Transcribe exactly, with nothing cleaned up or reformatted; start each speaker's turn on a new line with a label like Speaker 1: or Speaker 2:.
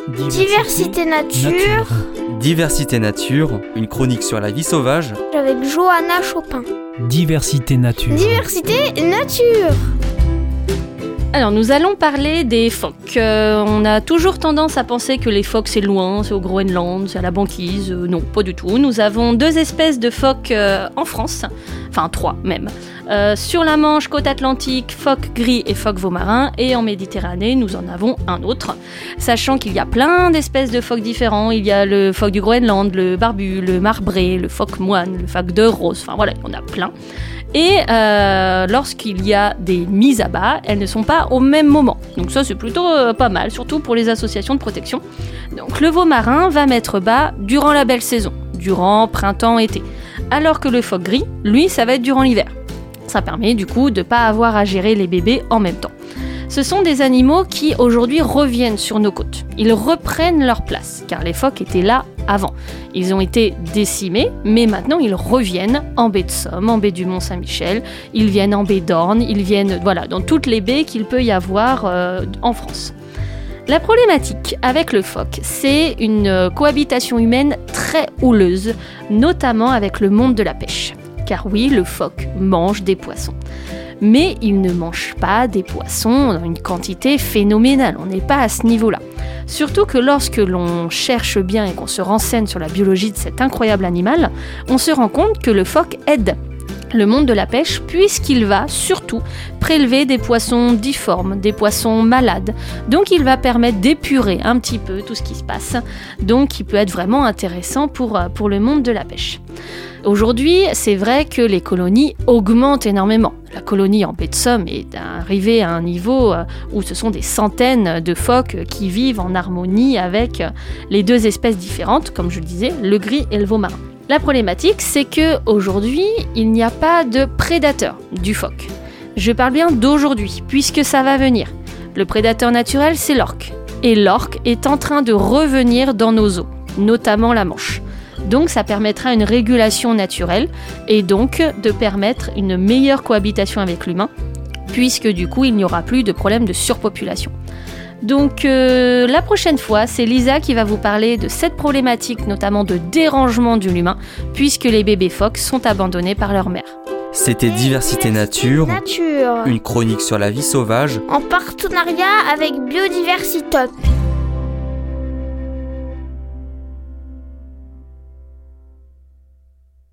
Speaker 1: Diversité nature.
Speaker 2: Diversité nature, une chronique sur la vie sauvage.
Speaker 1: Avec Johanna Chopin.
Speaker 3: Diversité nature.
Speaker 1: Diversité nature.
Speaker 4: Alors nous allons parler des phoques. Euh, on a toujours tendance à penser que les phoques c'est loin, c'est au Groenland, c'est à la banquise. Euh, non, pas du tout. Nous avons deux espèces de phoques euh, en France, enfin trois même. Euh, sur la Manche, côte atlantique, phoque gris et phoque veau marin, et en Méditerranée, nous en avons un autre. Sachant qu'il y a plein d'espèces de phoques différents, il y a le phoque du Groenland, le barbu, le marbré, le phoque moine, le phoque de rose, enfin voilà, il y en a plein. Et euh, lorsqu'il y a des mises à bas, elles ne sont pas au même moment. Donc ça c'est plutôt euh, pas mal, surtout pour les associations de protection. Donc le veau marin va mettre bas durant la belle saison, durant printemps-été. Alors que le phoque gris, lui, ça va être durant l'hiver. Ça permet du coup de ne pas avoir à gérer les bébés en même temps. Ce sont des animaux qui aujourd'hui reviennent sur nos côtes. Ils reprennent leur place, car les phoques étaient là avant. Ils ont été décimés, mais maintenant ils reviennent en baie de Somme, en baie du Mont-Saint-Michel, ils viennent en baie d'Orne, ils viennent voilà, dans toutes les baies qu'il peut y avoir euh, en France. La problématique avec le phoque, c'est une cohabitation humaine très houleuse, notamment avec le monde de la pêche. Car oui, le phoque mange des poissons. Mais il ne mange pas des poissons dans une quantité phénoménale, on n'est pas à ce niveau-là. Surtout que lorsque l'on cherche bien et qu'on se renseigne sur la biologie de cet incroyable animal, on se rend compte que le phoque aide le monde de la pêche puisqu'il va surtout prélever des poissons difformes, des poissons malades. Donc il va permettre d'épurer un petit peu tout ce qui se passe, donc il peut être vraiment intéressant pour, pour le monde de la pêche. Aujourd'hui, c'est vrai que les colonies augmentent énormément. La colonie en baie de Somme est arrivée à un niveau où ce sont des centaines de phoques qui vivent en harmonie avec les deux espèces différentes, comme je le disais, le gris et le veau marin. La problématique, c'est qu'aujourd'hui, il n'y a pas de prédateur du phoque. Je parle bien d'aujourd'hui, puisque ça va venir. Le prédateur naturel, c'est l'orque. Et l'orque est en train de revenir dans nos eaux, notamment la Manche. Donc ça permettra une régulation naturelle et donc de permettre une meilleure cohabitation avec l'humain, puisque du coup il n'y aura plus de problème de surpopulation. Donc euh, la prochaine fois, c'est Lisa qui va vous parler de cette problématique, notamment de dérangement de l'humain, puisque les bébés phoques sont abandonnés par leur mère.
Speaker 2: C'était Diversité nature,
Speaker 1: Nature.
Speaker 2: une chronique sur la vie sauvage,
Speaker 1: En partenariat avec Biodiversitop.